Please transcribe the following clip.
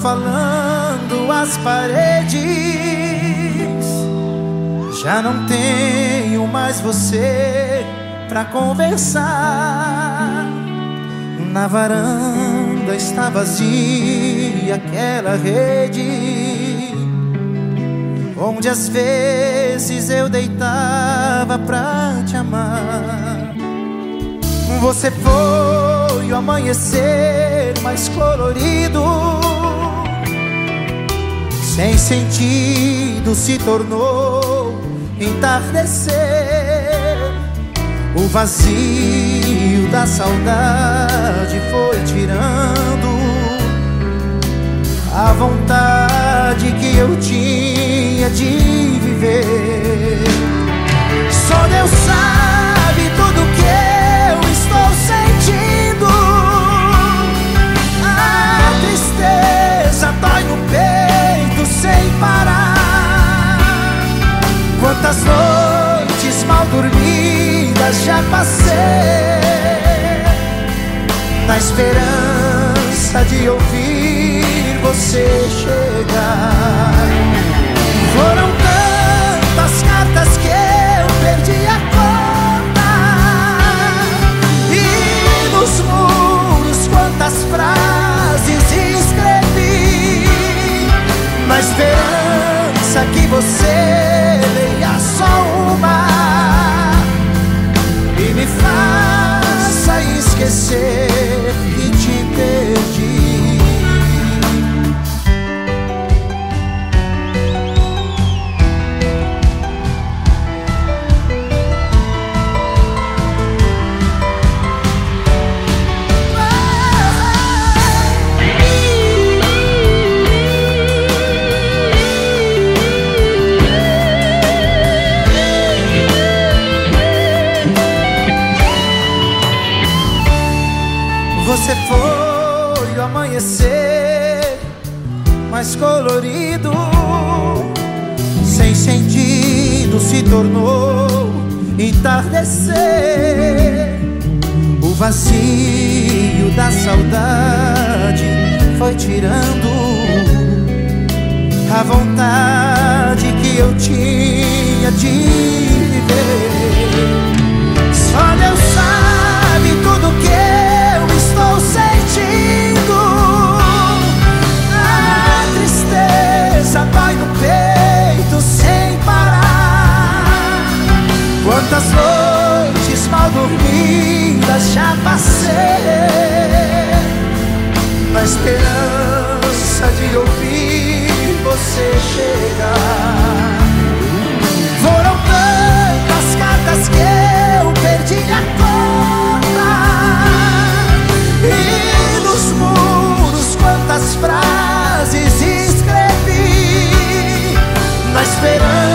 falando as paredes. Já não tenho mais você pra conversar. Na varanda está vazia aquela rede onde às vezes eu deitava pra te amar. Você foi o amanhecer mais colorido, sem sentido se tornou entardecer. O vazio da saudade foi tirando a vontade que eu tinha de viver. Só Deus sabe tudo que eu estou sentindo. A tristeza dói no peito sem parar. Quantas noites mal dormidas já passei na esperança de ouvir você chegar. Foram tantas cartas que eu perdi a conta, e nos muros quantas frases escrevi, na esperança que você leia só uma e me faça esquecer que te perdi. Você foi o amanhecer mais colorido, sem sentido se tornou entardecer. O vazio da saudade foi tirando a vontade que eu tinha de viver. Só Deus sabe tudo que eu estou sentindo. A tristeza dói no peito sem parar. Quantas noites mal dormidas já passei na esperança de ouvir você chegar. Foram tantas cartas que eu perdi a conta, e nos muros quantas frases escrevi, na esperança